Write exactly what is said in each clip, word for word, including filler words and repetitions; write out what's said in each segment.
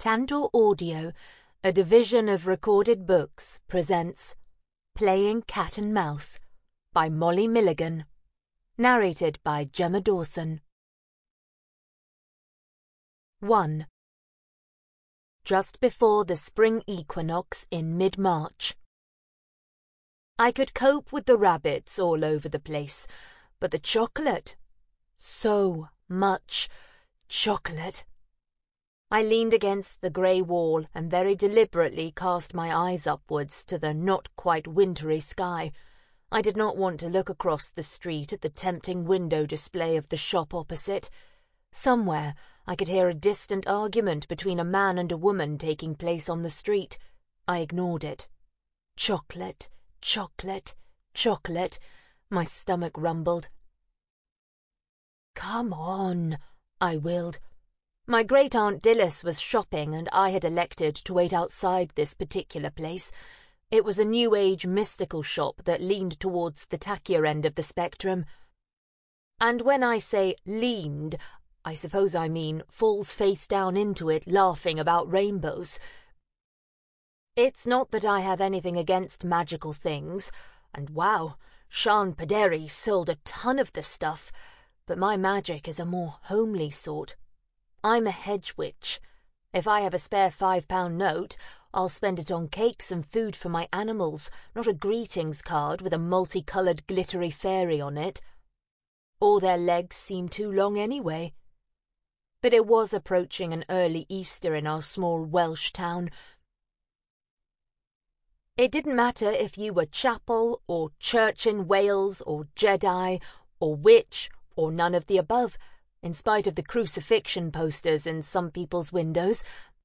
Tantor Audio, a division of Recorded Books, presents Playing Cat and Mouse by Molly Milligan. Narrated by Gemma Dawson. one. Just before the spring equinox in mid-March. I could cope with the rabbits all over the place, but the chocolate... So much chocolate. I leaned against the grey wall and very deliberately cast my eyes upwards to the not-quite-wintry sky. I did not want to look across the street at the tempting window display of the shop opposite. Somewhere I could hear a distant argument between a man and a woman taking place on the street. I ignored it. Chocolate, chocolate, chocolate. My stomach rumbled. "Come on," I willed. My great-aunt Dilys was shopping, and I had elected to wait outside this particular place. It was a New Age mystical shop that leaned towards the tackier end of the spectrum. And when I say leaned, I suppose I mean falls face down into it laughing about rainbows. It's not that I have anything against magical things, and wow, Sean Paderi sold a ton of the stuff, but my magic is a more homely sort. I'm a hedge witch. If I have a spare five-pound note, I'll spend it on cakes and food for my animals, not a greetings card with a multicoloured glittery fairy on it. All their legs seem too long anyway. But it was approaching an early Easter in our small Welsh town. It didn't matter if you were chapel, or church in Wales, or Jedi, or witch, or none of the above, in spite of the crucifixion posters in some people's windows.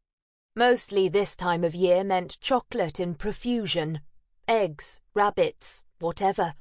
Mostly this time of year meant chocolate in profusion, eggs, rabbits, whatever.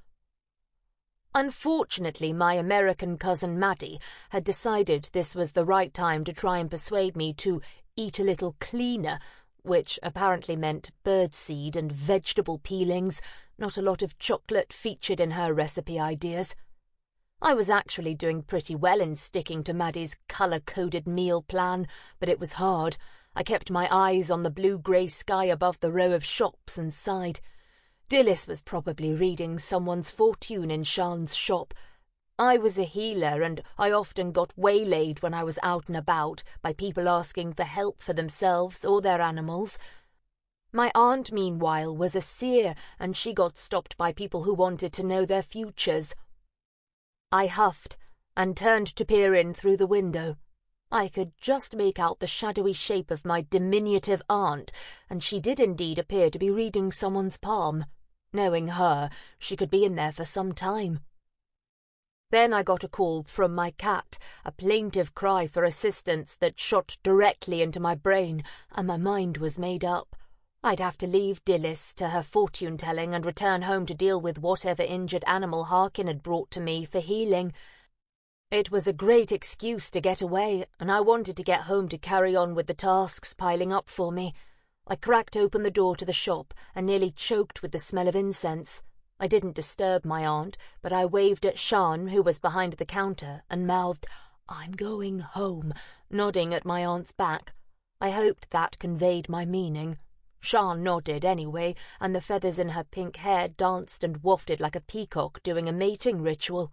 Unfortunately, my American cousin Maddie had decided this was the right time to try and persuade me to eat a little cleaner, which apparently meant birdseed and vegetable peelings. Not a lot of chocolate featured in her recipe ideas. I was actually doing pretty well in sticking to Maddie's colour-coded meal plan, but it was hard. I kept my eyes on the blue-grey sky above the row of shops and sighed. Dilys was probably reading someone's fortune in Sean's shop. I was a healer, and I often got waylaid when I was out and about by people asking for help for themselves or their animals. My aunt, meanwhile, was a seer, and she got stopped by people who wanted to know their futures. I huffed and turned to peer in through the window. I could just make out the shadowy shape of my diminutive aunt, and she did indeed appear to be reading someone's palm. Knowing her, she could be in there for some time. Then I got a call from my cat, a plaintive cry for assistance that shot directly into my brain, and my mind was made up. I'd have to leave Dilys to her fortune-telling and return home to deal with whatever injured animal Harkin had brought to me for healing. It was a great excuse to get away, and I wanted to get home to carry on with the tasks piling up for me. I cracked open the door to the shop and nearly choked with the smell of incense. I didn't disturb my aunt, but I waved at Sean, who was behind the counter, and mouthed, "I'm going home," nodding at my aunt's back. I hoped that conveyed my meaning. Sean nodded anyway, and the feathers in her pink hair danced and wafted like a peacock doing a mating ritual.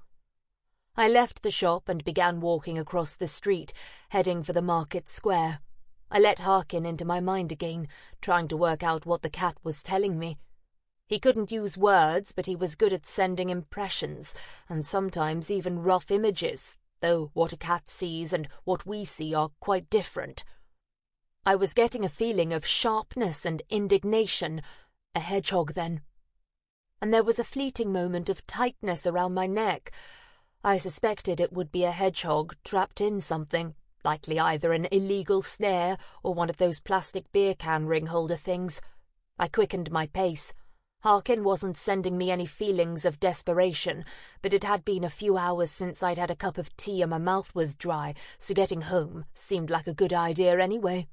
I left the shop and began walking across the street, heading for the market square. I let Harkin into my mind again, trying to work out what the cat was telling me. He couldn't use words, but he was good at sending impressions, and sometimes even rough images, though what a cat sees and what we see are quite different. I was getting a feeling of sharpness and indignation, a hedgehog then. And there was a fleeting moment of tightness around my neck. I suspected it would be a hedgehog trapped in something, likely either an illegal snare or one of those plastic beer can ring holder things. I quickened my pace. Harkin wasn't sending me any feelings of desperation, but it had been a few hours since I'd had a cup of tea and my mouth was dry, so getting home seemed like a good idea anyway.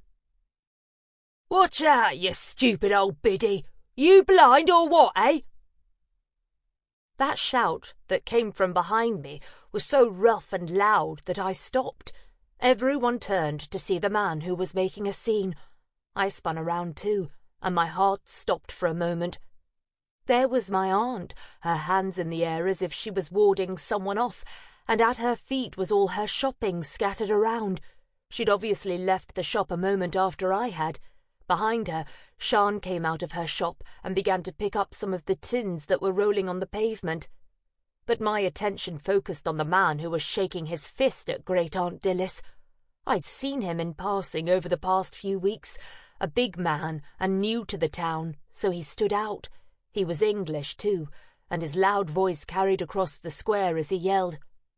"Watch out, you stupid old biddy! You blind or what, eh?" That shout that came from behind me was so rough and loud that I stopped. Everyone turned to see the man who was making a scene. I spun around too, and my heart stopped for a moment. There was my aunt, her hands in the air as if she was warding someone off, and at her feet was all her shopping scattered around. She'd obviously left the shop a moment after I had. Behind her, Sian came out of her shop and began to pick up some of the tins that were rolling on the pavement. But my attention focused on the man who was shaking his fist at Great Aunt Dilys. I'd seen him in passing over the past few weeks, a big man and new to the town, so he stood out. He was English too, and his loud voice carried across the square as he yelled,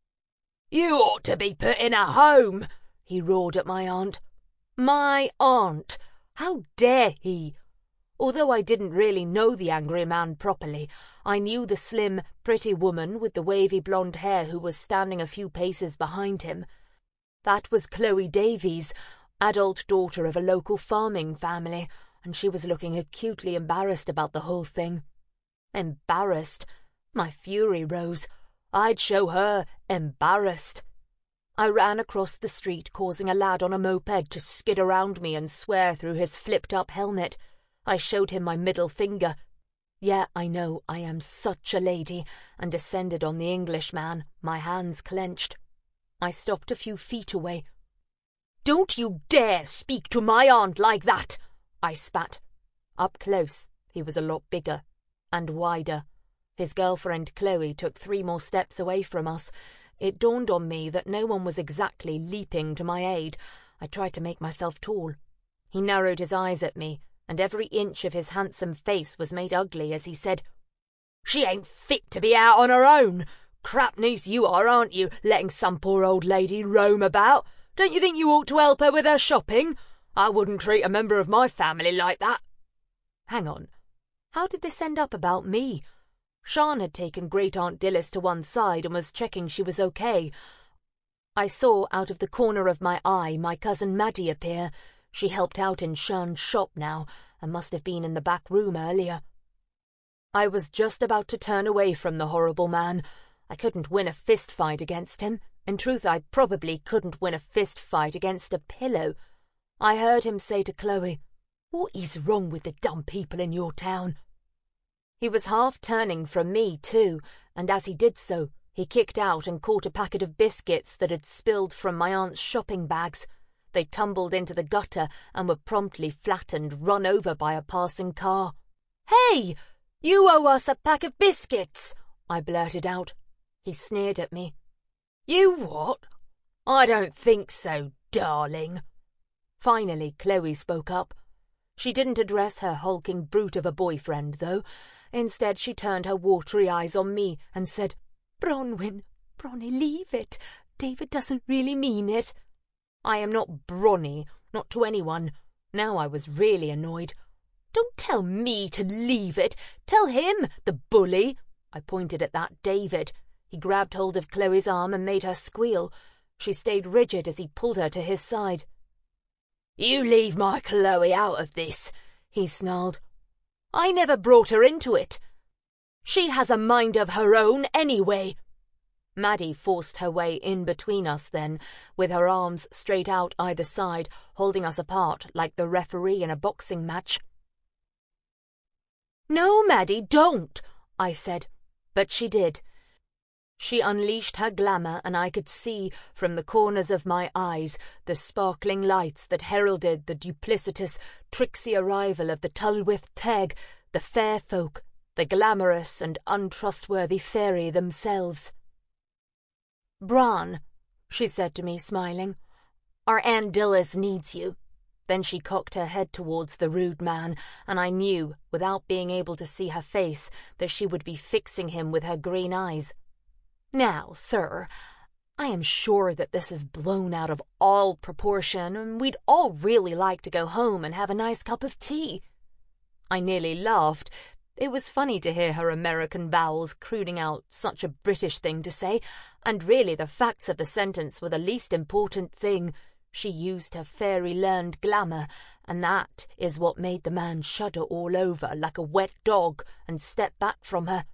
"You ought to be put in a home!" he roared at my aunt. My aunt! How dare he? Although I didn't really know the angry man properly, I knew the slim, pretty woman with the wavy blonde hair who was standing a few paces behind him. That was Chloe Davies, adult daughter of a local farming family, and she was looking acutely embarrassed about the whole thing. Embarrassed? My fury rose. I'd show her embarrassed. I ran across the street, causing a lad on a moped to skid around me and swear through his flipped-up helmet. I showed him my middle finger. Yeah, I know, I am such a lady, and descended on the Englishman, my hands clenched. I stopped a few feet away. "Don't you dare speak to my aunt like that!" I spat. Up close, he was a lot bigger and wider. His girlfriend Chloe took three more steps away from us. It dawned on me that no one was exactly leaping to my aid. I tried to make myself tall. He narrowed his eyes at me, and every inch of his handsome face was made ugly as he said, "She ain't fit to be out on her own. Crap niece you are, aren't you, letting some poor old lady roam about? Don't you think you ought to help her with her shopping? I wouldn't treat a member of my family like that." Hang on. How did this end up about me? Sian had taken Great Aunt Dilys to one side and was checking she was okay. I saw out of the corner of my eye my cousin Maddie appear. She helped out in Sian's shop now, and must have been in the back room earlier. I was just about to turn away from the horrible man. I couldn't win a fist fight against him. In truth, I probably couldn't win a fist fight against a pillow. I heard him say to Chloe, "What is wrong with the dumb people in your town?" He was half turning from me, too, and as he did so, he kicked out and caught a packet of biscuits that had spilled from my aunt's shopping bags. They tumbled into the gutter and were promptly flattened, run over by a passing car. "Hey! You owe us a pack of biscuits!" I blurted out. He sneered at me. "You what? I don't think so, darling." Finally, Chloe spoke up. She didn't address her hulking brute of a boyfriend, though. Instead, she turned her watery eyes on me and said, "Bronwyn, Bronnie, leave it. David doesn't really mean it." I am not Bronnie, not to anyone. Now I was really annoyed. "Don't tell me to leave it. Tell him, the bully." I pointed at that David. He grabbed hold of Chloe's arm and made her squeal. She stayed rigid as he pulled her to his side. "You leave my Chloe out of this," he snarled. "I never brought her into it. She has a mind of her own anyway." Maddie forced her way in between us then, with her arms straight out either side, holding us apart like the referee in a boxing match. "No, Maddie, don't," I said, but she did. She unleashed her glamour, and I could see, from the corners of my eyes, the sparkling lights that heralded the duplicitous, tricksy arrival of the Tulwith Teg, the fair folk, the glamorous and untrustworthy fairy themselves. "Bron," she said to me, smiling, "our Aunt Dilys needs you." Then she cocked her head towards the rude man, and I knew, without being able to see her face, that she would be fixing him with her green eyes. "Now, sir, I am sure that this is blown out of all proportion, and we'd all really like to go home and have a nice cup of tea." I nearly laughed. It was funny to hear her American bowels crooning out such a British thing to say, and really the facts of the sentence were the least important thing. She used her fairy-learned glamour, and that is what made the man shudder all over like a wet dog and step back from her.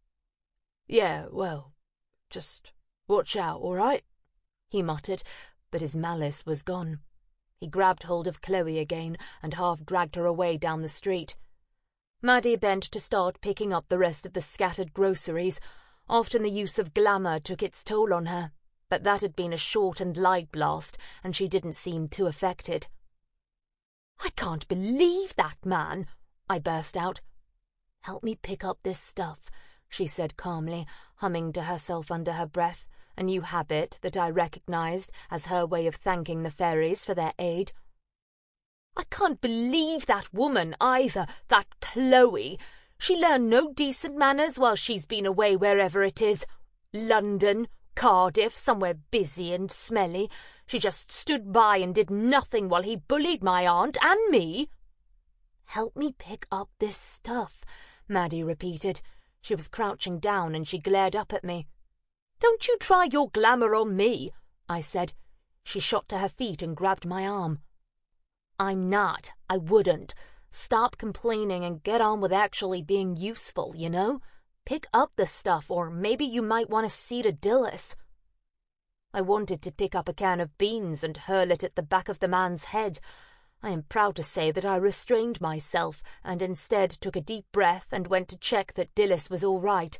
"Yeah, well, just watch out, all right?" he muttered, but his malice was gone. He grabbed hold of Chloe again and half dragged her away down the street. Maddie bent to start picking up the rest of the scattered groceries. Often the use of glamour took its toll on her, but that had been a short and light blast, and she didn't seem too affected. "I can't believe that man!" I burst out. "Help me pick up this stuff," she said calmly, humming to herself under her breath, a new habit that I recognized as her way of thanking the fairies for their aid. "I can't believe that woman either, that Chloe. She learned no decent manners while she's been away wherever it is. London, Cardiff, somewhere busy and smelly. She just stood by and did nothing while he bullied my aunt and me." "Help me pick up this stuff," Maddie repeated. She was crouching down and she glared up at me. "Don't you try your glamour on me," I said. She shot to her feet and grabbed my arm. "I'm not. I wouldn't. Stop complaining and get on with actually being useful, you know? Pick up the stuff, or maybe you might want to see to Dilys." I wanted to pick up a can of beans and hurl it at the back of the man's head. I am proud to say that I restrained myself and instead took a deep breath and went to check that Dilys was all right.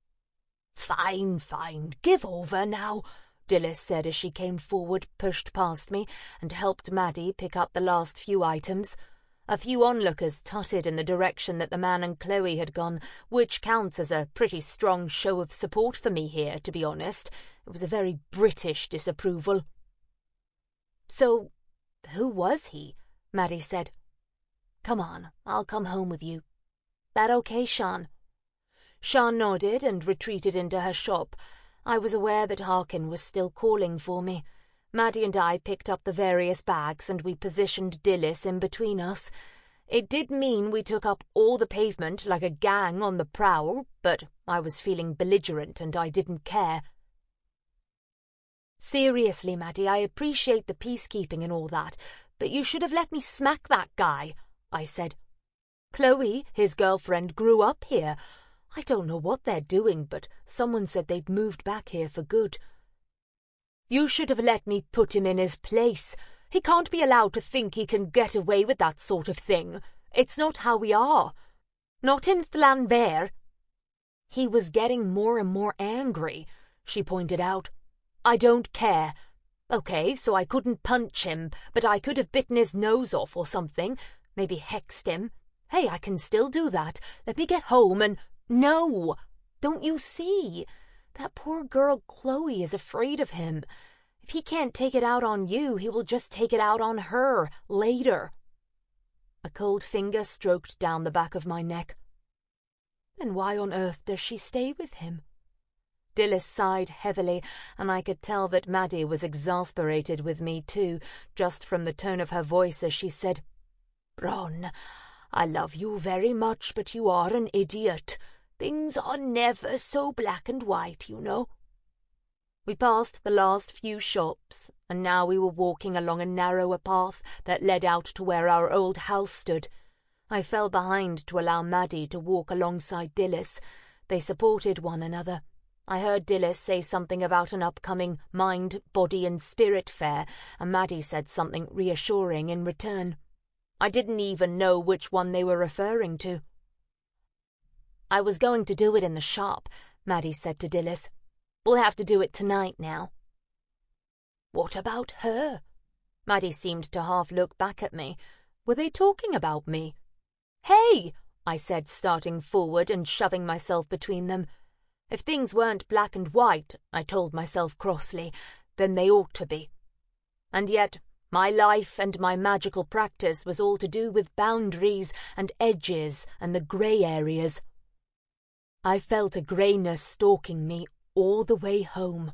"Fine, fine, give over now," Dilys said as she came forward, pushed past me, and helped Maddie pick up the last few items. A few onlookers tutted in the direction that the man and Chloe had gone, which counts as a pretty strong show of support for me here, to be honest. It was a very British disapproval. "So, who was he?" Maddie said. "Come on, I'll come home with you. That okay, Sian?" Sian nodded and retreated into her shop. I was aware that Harkin was still calling for me. Maddie and I picked up the various bags and we positioned Dilys in between us. It did mean we took up all the pavement like a gang on the prowl, but I was feeling belligerent and I didn't care. "Seriously, Maddie, I appreciate the peacekeeping and all that, but you should have let me smack that guy," I said. "Chloe, his girlfriend, grew up here. I don't know what they're doing, but someone said they'd moved back here for good." "You should have let me put him in his place. He can't be allowed to think he can get away with that sort of thing. It's not how we are. Not in Llanfair." He was getting more and more angry, she pointed out. "I don't care. Okay, so I couldn't punch him, but I could have bitten his nose off or something, maybe hexed him. Hey, I can still do that. Let me get home and—" "No! Don't you see? That poor girl Chloe is afraid of him. If he can't take it out on you, he will just take it out on her later." A cold finger stroked down the back of my neck. "Then why on earth does she stay with him?" Dilys sighed heavily, and I could tell that Maddie was exasperated with me too, just from the tone of her voice as she said, "Bron, I love you very much, but you are an idiot. Things are never so black and white, you know." We passed the last few shops, and now we were walking along a narrower path that led out to where our old house stood. I fell behind to allow Maddie to walk alongside Dilys. They supported one another. I heard Dilys say something about an upcoming Mind, Body and Spirit fair, and Maddie said something reassuring in return. I didn't even know which one they were referring to. "I was going to do it in the shop," Maddie said to Dilys. "We'll have to do it tonight now." "What about her?" Maddie seemed to half look back at me. Were they talking about me? "Hey!" I said, starting forward and shoving myself between them. If things weren't black and white, I told myself crossly, then they ought to be. And yet my life and my magical practice was all to do with boundaries and edges and the grey areas. I felt a greyness stalking me all the way home.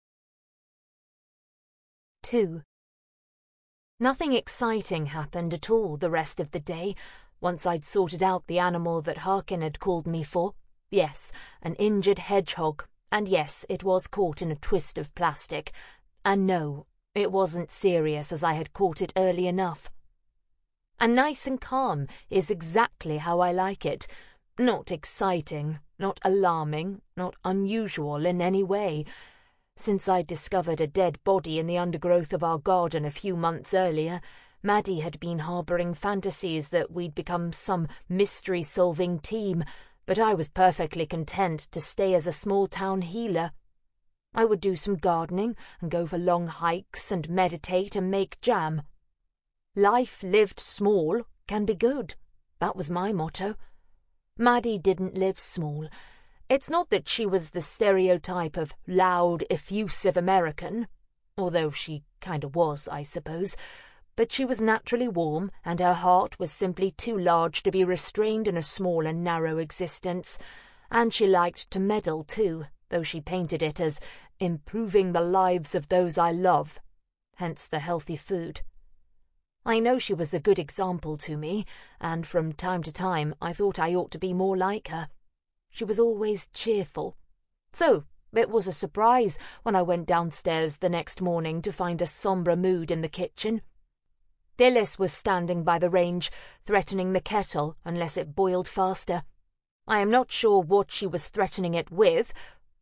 Two. Nothing exciting happened at all the rest of the day, once I'd sorted out the animal that Harkin had called me for. Yes, an injured hedgehog, and yes, it was caught in a twist of plastic, and no, it wasn't serious as I had caught it early enough. And nice and calm is exactly how I like it. Not exciting, not alarming, not unusual in any way. Since I'd discovered a dead body in the undergrowth of our garden a few months earlier, Maddie had been harbouring fantasies that we'd become some mystery-solving team, but I was perfectly content to stay as a small-town healer. I would do some gardening and go for long hikes and meditate and make jam. Life lived small can be good. That was my motto. Maddie didn't live small. It's not that she was the stereotype of loud, effusive American, although she kind of was, I suppose, but she was naturally warm, and her heart was simply too large to be restrained in a small and narrow existence, and she liked to meddle too, though she painted it as improving the lives of those I love, hence the healthy food. I know she was a good example to me, and from time to time I thought I ought to be more like her. She was always cheerful. So it was a surprise when I went downstairs the next morning to find a sombre mood in the kitchen. Dilys was standing by the range, threatening the kettle unless it boiled faster. I am not sure what she was threatening it with.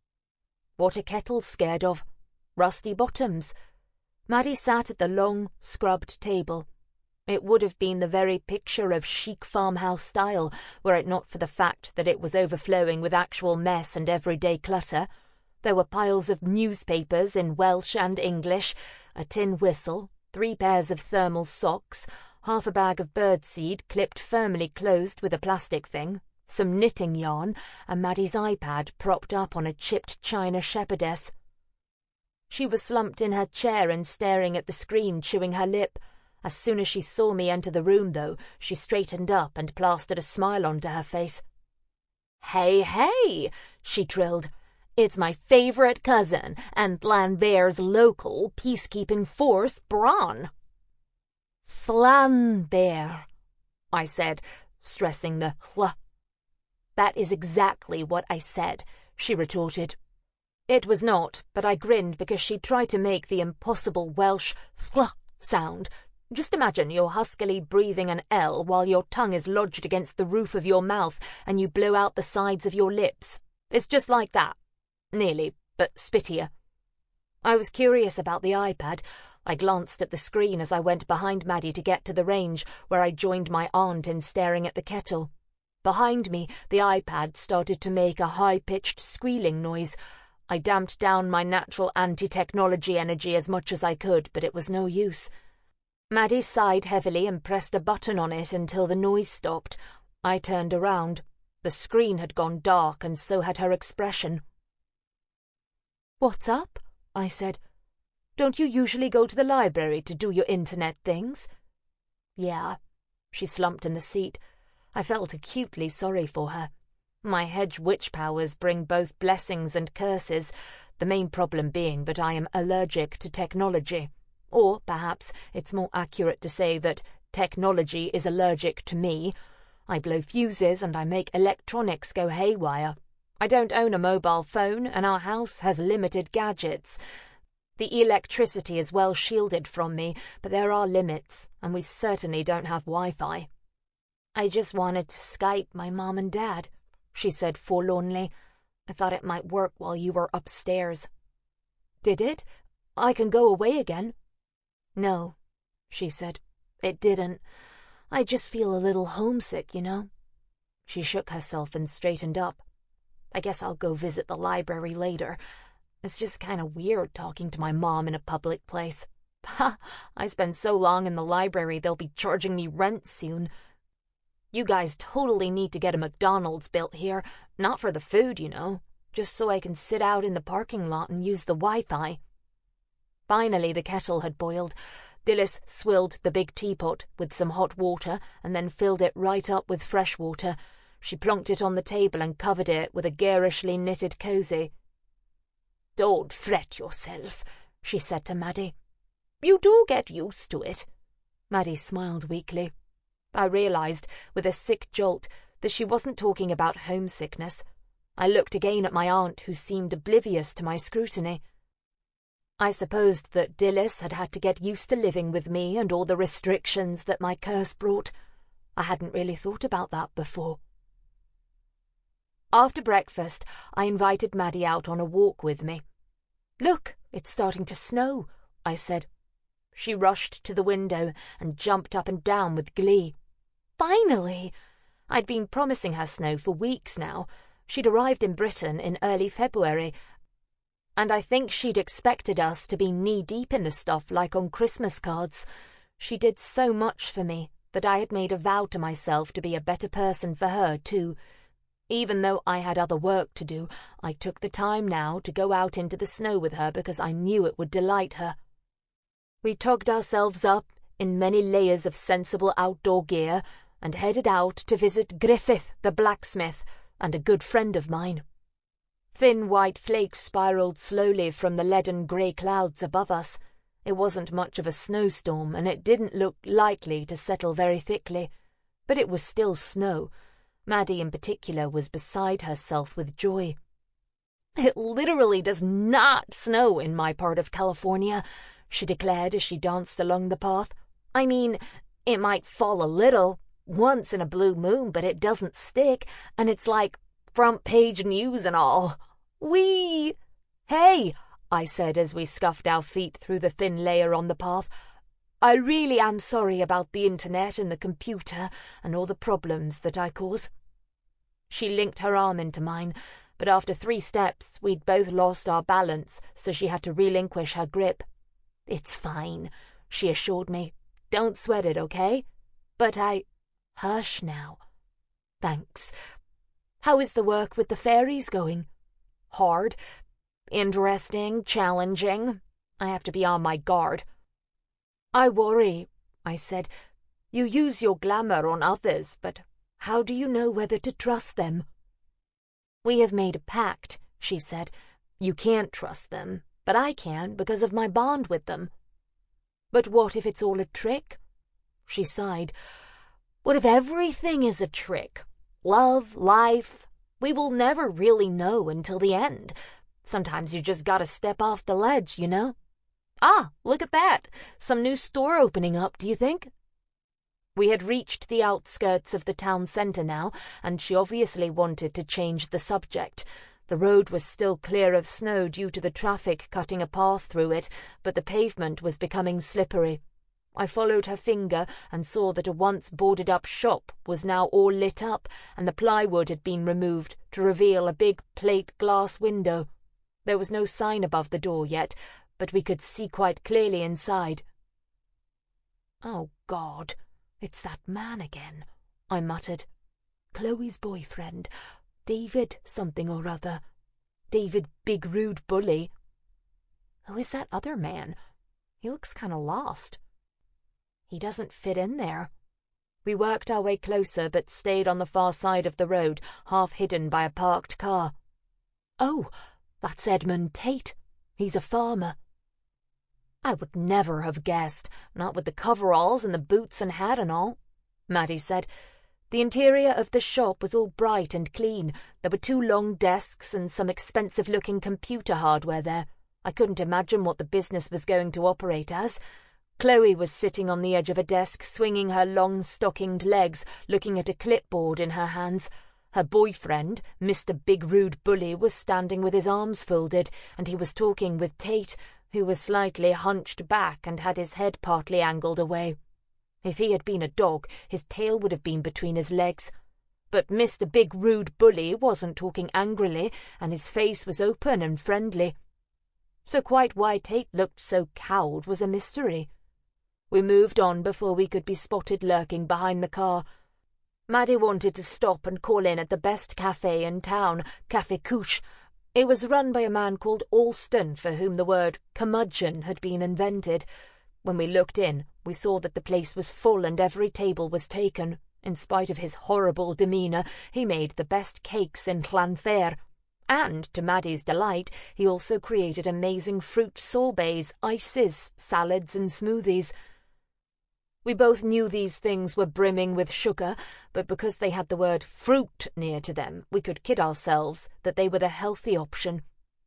What are kettles scared of? Rusty bottoms. Maddie sat at the long, scrubbed table. It would have been the very picture of chic farmhouse style, were it not for the fact that it was overflowing with actual mess and everyday clutter. There were piles of newspapers in Welsh and English, a tin whistle, three pairs of thermal socks, half a bag of birdseed clipped firmly closed with a plastic thing, some knitting yarn, and Maddie's iPad propped up on a chipped china shepherdess. She was slumped in her chair and staring at the screen, chewing her lip. As soon as she saw me enter the room, though, she straightened up and plastered a smile onto her face. "Hey, hey," she trilled. "It's my favourite cousin and Llanfair's local peacekeeping force, Bron." "Llanfair," I said, stressing the hl. "That is exactly what I said," she retorted. It was not, but I grinned because she tried to make the impossible Welsh hl sound. Just imagine you're huskily breathing an L while your tongue is lodged against the roof of your mouth and you blow out the sides of your lips. It's just like that. Nearly, but spittier. I was curious about the iPad. I glanced at the screen as I went behind Maddie to get to the range, where I joined my aunt in staring at the kettle. Behind me, the iPad started to make a high-pitched squealing noise. I damped down my natural anti-technology energy as much as I could, but it was no use. Maddie sighed heavily and pressed a button on it until the noise stopped. I turned around. The screen had gone dark, and so had her expression. "What's up?" I said. "Don't you usually go to the library to do your internet things?" "Yeah." She slumped in the seat. I felt acutely sorry for her. My hedge witch powers bring both blessings and curses, the main problem being that I am allergic to technology. Or, perhaps, it's more accurate to say that technology is allergic to me. I blow fuses and I make electronics go haywire. I don't own a mobile phone, and our house has limited gadgets. The electricity is well shielded from me, but there are limits, and we certainly don't have Wi-Fi. "I just wanted to Skype my mom and dad," she said forlornly. "I thought it might work while you were upstairs." "Did it? I can go away again." "No," she said. "It didn't. I just feel a little homesick, you know." She shook herself and straightened up. "I guess I'll go visit the library later. It's just kind of weird talking to my mom in a public place. Ha! I spend so long in the library they'll be charging me rent soon. You guys totally need to get a McDonald's built here, not for the food, you know, just so I can sit out in the parking lot and use the Wi-Fi." Finally the kettle had boiled. Dilys swilled the big teapot with some hot water and then filled it right up with fresh water. She plonked it on the table and covered it with a garishly knitted cosy. "Don't fret yourself," she said to Maddie. "You do get used to it." Maddie smiled weakly. I realised, with a sick jolt, that she wasn't talking about homesickness. I looked again at my aunt, who seemed oblivious to my scrutiny. I supposed that Dilys had had to get used to living with me and all the restrictions that my curse brought. I hadn't really thought about that before. After breakfast, I invited Maddie out on a walk with me. "Look, it's starting to snow," I said. She rushed to the window and jumped up and down with glee. Finally! I'd been promising her snow for weeks now. She'd arrived in Britain in early February, and I think she'd expected us to be knee-deep in the stuff like on Christmas cards. She did so much for me that I had made a vow to myself to be a better person for her too. Even though I had other work to do, I took the time now to go out into the snow with her because I knew it would delight her. We tugged ourselves up in many layers of sensible outdoor gear and headed out to visit Griffith the blacksmith and a good friend of mine. Thin white flakes spiraled slowly from the leaden grey clouds above us. It wasn't much of a snowstorm, and it didn't look likely to settle very thickly, but it was still snow. Maddie in particular was beside herself with joy. "It literally does not snow in my part of California," she declared as she danced along the path. "I mean, it might fall a little, once in a blue moon, but it doesn't stick, and it's like front page news and all. Whee! Hey!" I said as we scuffed our feet through the thin layer on the path. "I really am sorry about the internet and the computer and all the problems that I cause." She linked her arm into mine, but after three steps we'd both lost our balance, so she had to relinquish her grip. "It's fine," she assured me. "Don't sweat it, okay? But I—" "Hush now." "Thanks. How is the work with the fairies going?" "Hard. Interesting, challenging. I have to be on my guard." "I worry," I said. "You use your glamour on others, but how do you know whether to trust them?" "We have made a pact," she said. "You can't trust them, but I can because of my bond with them." "But what if it's all a trick?" She sighed. "What if everything is a trick? Love, life. We will never really know until the end. Sometimes you just gotta step off the ledge, you know? Ah, look at that. Some new store opening up, do you think?" We had reached the outskirts of the town centre now, and she obviously wanted to change the subject. The road was still clear of snow due to the traffic cutting a path through it, but the pavement was becoming slippery. I followed her finger and saw that a once boarded-up shop was now all lit up, and the plywood had been removed to reveal a big plate glass window. There was no sign above the door yet, but we could see quite clearly inside. "Oh, God, it's that man again," I muttered. "Chloe's boyfriend, David something or other. David Big Rude Bully. Who is that other man? He looks kind of lost. He doesn't fit in there." We worked our way closer but stayed on the far side of the road, half hidden by a parked car. "Oh, that's Edmund Tate. He's a farmer." "I would never have guessed, not with the coveralls and the boots and hat and all," Maddie said. The interior of the shop was all bright and clean. There were two long desks and some expensive-looking computer hardware there. I couldn't imagine what the business was going to operate as. Chloe was sitting on the edge of a desk, swinging her long stockinged legs, looking at a clipboard in her hands. Her boyfriend, Mister Big Rude Bully, was standing with his arms folded, and he was talking with Tate, who was slightly hunched back and had his head partly angled away. If he had been a dog, his tail would have been between his legs. But Mister Big Rude Bully wasn't talking angrily, and his face was open and friendly. So quite why Tate looked so cowed was a mystery. We moved on before we could be spotted lurking behind the car. Maddie wanted to stop and call in at the best cafe in town, Café Couche. It was run by a man called Alston, for whom the word curmudgeon had been invented. When we looked in, we saw that the place was full and every table was taken. In spite of his horrible demeanour, he made the best cakes in Llanfair. And, to Maddie's delight, he also created amazing fruit sorbets, ices, salads and smoothies. We both knew these things were brimming with sugar, but because they had the word fruit near to them, we could kid ourselves that they were the healthy option.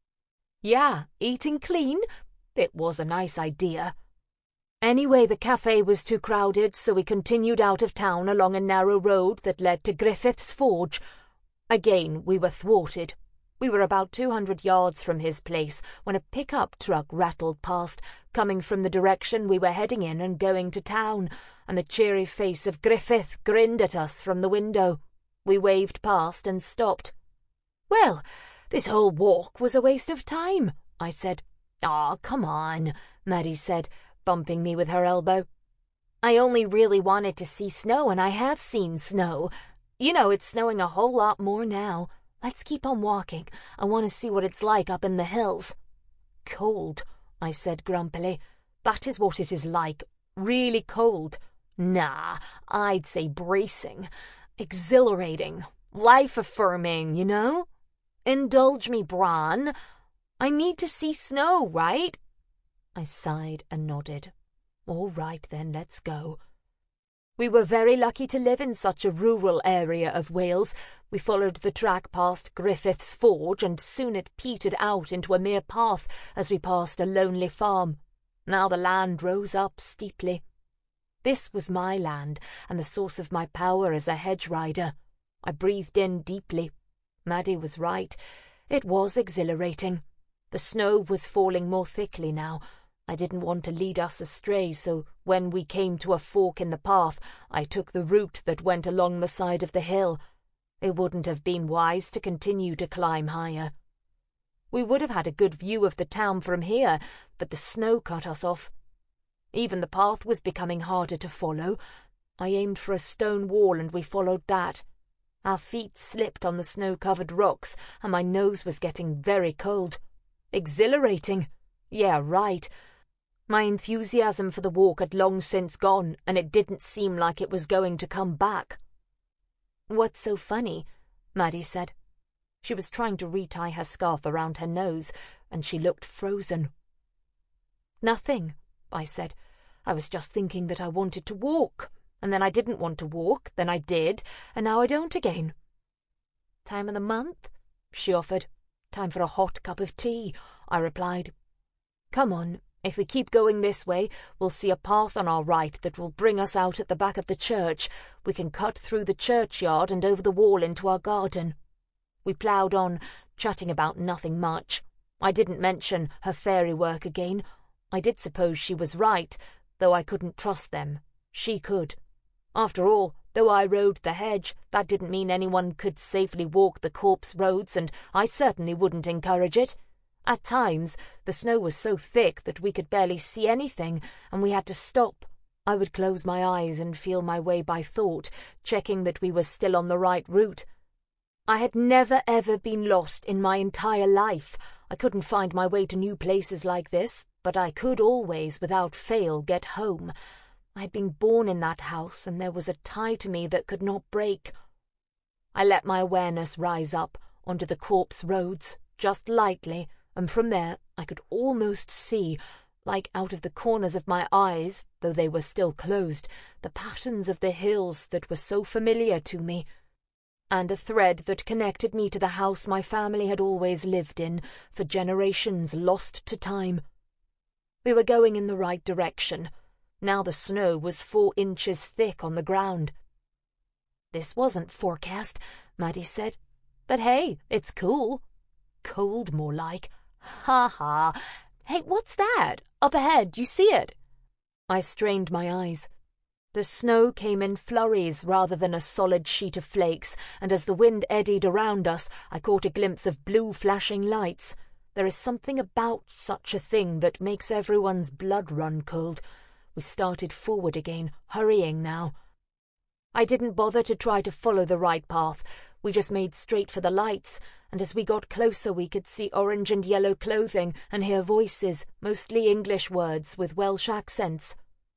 Yeah, eating clean? It was a nice idea. Anyway, the cafe was too crowded, so we continued out of town along a narrow road that led to Griffith's Forge. Again, we were thwarted. We were about two hundred yards from his place when a pickup truck rattled past, coming from the direction we were heading in and going to town, and the cheery face of Griffith grinned at us from the window. We waved past and stopped. "Well, this whole walk was a waste of time," I said. "Aw, come on," Maddie said, bumping me with her elbow. "I only really wanted to see snow, and I have seen snow. You know, it's snowing a whole lot more now. Let's keep on walking. I want to see what it's like up in the hills." "Cold," I said grumpily. "That is what it is like. Really cold." "Nah, I'd say bracing. Exhilarating. Life-affirming, you know? Indulge me, Bran. I need to see snow, right?" I sighed and nodded. "All right then, let's go." We were very lucky to live in such a rural area of Wales. We followed the track past Griffith's Forge, and soon it petered out into a mere path as we passed a lonely farm. Now the land rose up steeply. This was my land, and the source of my power as a hedge rider. I breathed in deeply. Maddie was right. It was exhilarating. The snow was falling more thickly now. I didn't want to lead us astray, so when we came to a fork in the path, I took the route that went along the side of the hill. It wouldn't have been wise to continue to climb higher. We would have had a good view of the town from here, but the snow cut us off. Even the path was becoming harder to follow. I aimed for a stone wall and we followed that. Our feet slipped on the snow-covered rocks, and my nose was getting very cold. Exhilarating. Yeah, right. My enthusiasm for the walk had long since gone, and it didn't seem like it was going to come back. "What's so funny?" Maddie said. She was trying to retie her scarf around her nose, and she looked frozen. "Nothing," I said. "I was just thinking that I wanted to walk, and then I didn't want to walk, then I did, and now I don't again." "Time of the month?" she offered. "Time for a hot cup of tea," I replied. "Come on. If we keep going this way, we'll see a path on our right that will bring us out at the back of the church. We can cut through the churchyard and over the wall into our garden." We ploughed on, chatting about nothing much. I didn't mention her fairy work again. I did suppose she was right, though I couldn't trust them. She could. After all, though I rode the hedge, that didn't mean anyone could safely walk the corpse roads, and I certainly wouldn't encourage it. At times, the snow was so thick that we could barely see anything, and we had to stop. I would close my eyes and feel my way by thought, checking that we were still on the right route. I had never ever been lost in my entire life. I couldn't find my way to new places like this, but I could always, without fail, get home. I had been born in that house, and there was a tie to me that could not break. I let my awareness rise up onto the corpse roads, just lightly, and from there I could almost see, like out of the corners of my eyes, though they were still closed, the patterns of the hills that were so familiar to me, and a thread that connected me to the house my family had always lived in, for generations lost to time. We were going in the right direction. Now the snow was four inches thick on the ground. "This wasn't forecast," Maddie said. "But hey, it's cool." "Cold, more like." "Ha ha. Hey, what's that? Up ahead, you see it?" I strained my eyes. The snow came in flurries rather than a solid sheet of flakes, and as the wind eddied around us, I caught a glimpse of blue flashing lights. There is something about such a thing that makes everyone's blood run cold. We started forward again, hurrying now. I didn't bother to try to follow the right path. We just made straight for the lights, and as we got closer we could see orange and yellow clothing and hear voices, mostly English words with Welsh accents.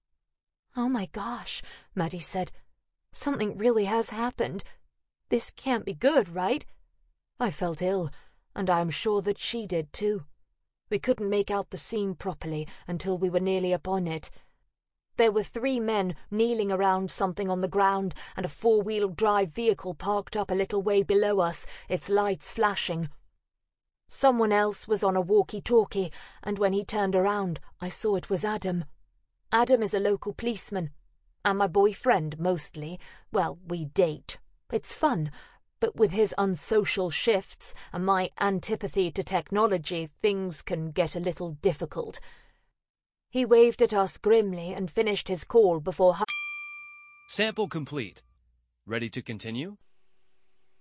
"Oh my gosh," Maddie said. "Something really has happened. This can't be good, right?" I felt ill, and I am sure that she did too. We couldn't make out the scene properly until we were nearly upon it. There were three men kneeling around something on the ground, and a four-wheel drive vehicle parked up a little way below us, its lights flashing. Someone else was on a walkie-talkie, and when he turned around, I saw it was Adam. Adam is a local policeman, and my boyfriend, mostly. Well, we date. It's fun, But with his unsocial shifts and my antipathy to technology, things can get a little difficult. He waved at us grimly and finished his call before... Sample complete. Ready to continue?